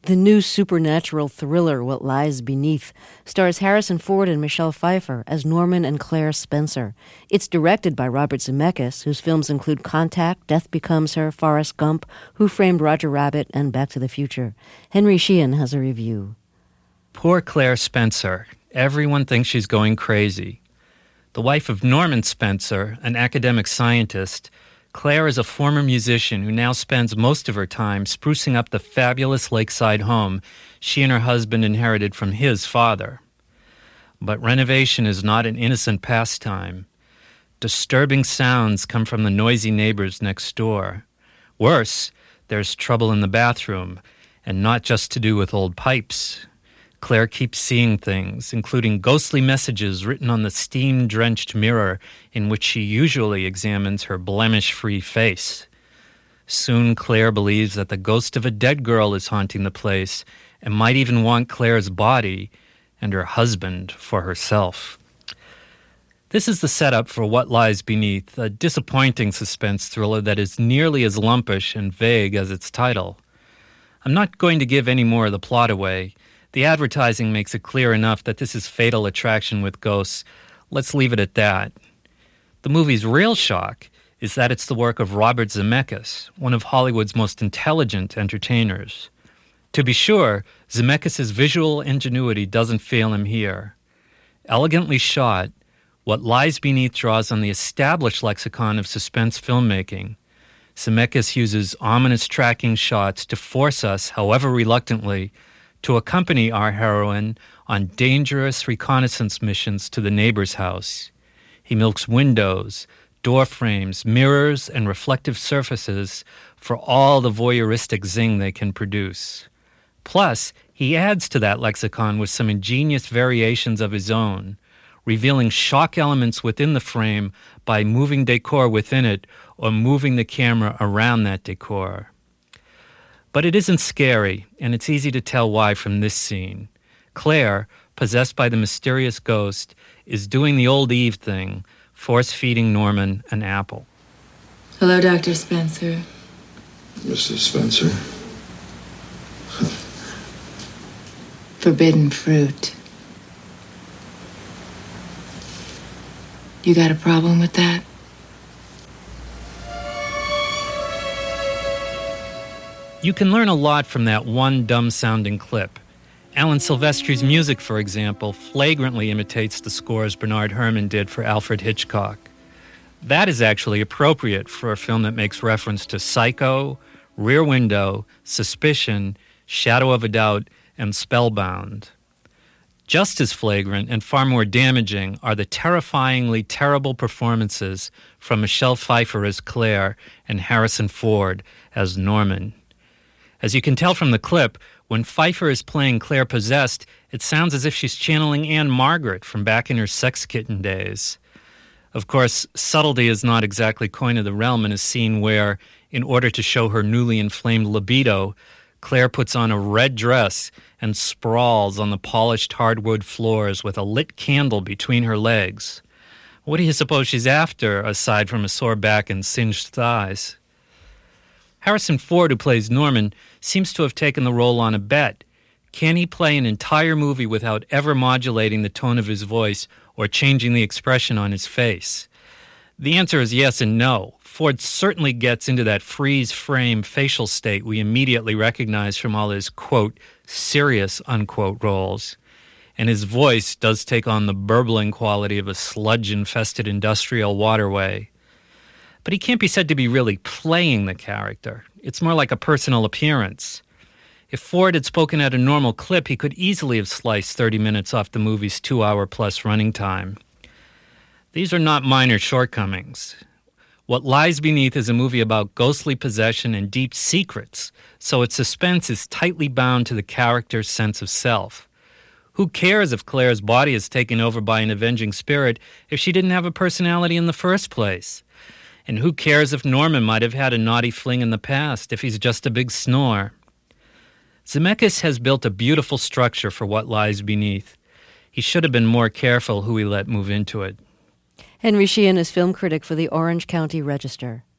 The new supernatural thriller, What Lies Beneath, stars Harrison Ford and Michelle Pfeiffer as Norman and Claire Spencer. It's directed by Robert Zemeckis, whose films include Contact, Death Becomes Her, Forrest Gump, Who Framed Roger Rabbit, and Back to the Future. Henry Sheehan has a review. Poor Claire Spencer. Everyone thinks she's going crazy. The wife of Norman Spencer, an academic scientist, Claire is a former musician who now spends most of her time sprucing up the fabulous lakeside home she and her husband inherited from his father. But renovation is not an innocent pastime. Disturbing sounds come from the noisy neighbors next door. Worse, there's trouble in the bathroom, and not just to do with old pipes. Claire keeps seeing things, including ghostly messages written on the steam-drenched mirror in which she usually examines her blemish-free face. Soon Claire believes that the ghost of a dead girl is haunting the place and might even want Claire's body and her husband for herself. This is the setup for What Lies Beneath, a disappointing suspense thriller that is nearly as lumpish and vague as its title. I'm not going to give any more of the plot away. The advertising makes it clear enough that this is Fatal Attraction with ghosts. Let's leave it at that. The movie's real shock is that it's the work of Robert Zemeckis, one of Hollywood's most intelligent entertainers. To be sure, Zemeckis' visual ingenuity doesn't fail him here. Elegantly shot, What Lies Beneath draws on the established lexicon of suspense filmmaking. Zemeckis uses ominous tracking shots to force us, however reluctantly, to accompany our heroine on dangerous reconnaissance missions to the neighbor's house. He milks windows, door frames, mirrors, and reflective surfaces for all the voyeuristic zing they can produce. Plus, he adds to that lexicon with some ingenious variations of his own, revealing shock elements within the frame by moving decor within it or moving the camera around that decor. But it isn't scary, and it's easy to tell why from this scene. Claire, possessed by the mysterious ghost, is doing the old Eve thing, force-feeding Norman an apple. Hello, Dr. Spencer. Mrs. Spencer. Forbidden fruit. You got a problem with that? You can learn a lot from that one dumb-sounding clip. Alan Silvestri's music, for example, flagrantly imitates the scores Bernard Herrmann did for Alfred Hitchcock. That is actually appropriate for a film that makes reference to Psycho, Rear Window, Suspicion, Shadow of a Doubt, and Spellbound. Just as flagrant and far more damaging are the terrifyingly terrible performances from Michelle Pfeiffer as Claire and Harrison Ford as Norman. As you can tell from the clip, when Pfeiffer is playing Claire possessed, it sounds as if she's channeling Anne Margaret from back in her Sex Kitten days. Of course, subtlety is not exactly coin of the realm in a scene where, in order to show her newly inflamed libido, Claire puts on a red dress and sprawls on the polished hardwood floors with a lit candle between her legs. What do you suppose she's after, aside from a sore back and singed thighs? Harrison Ford, who plays Norman, seems to have taken the role on a bet. Can he play an entire movie without ever modulating the tone of his voice or changing the expression on his face? The answer is yes and no. Ford certainly gets into that freeze-frame facial state we immediately recognize from all his, quote, serious, unquote, roles. And his voice does take on the burbling quality of a sludge-infested industrial waterway. But he can't be said to be really playing the character. It's more like a personal appearance. If Ford had spoken at a normal clip, he could easily have sliced 30 minutes off the movie's 2-hour-plus running time. These are not minor shortcomings. What Lies Beneath is a movie about ghostly possession and deep secrets, so its suspense is tightly bound to the character's sense of self. Who cares if Claire's body is taken over by an avenging spirit if she didn't have a personality in the first place? And who cares if Norman might have had a naughty fling in the past, if he's just a big snore? Zemeckis has built a beautiful structure for What Lies Beneath. He should have been more careful who he let move into it. Henry Sheehan is film critic for the Orange County Register.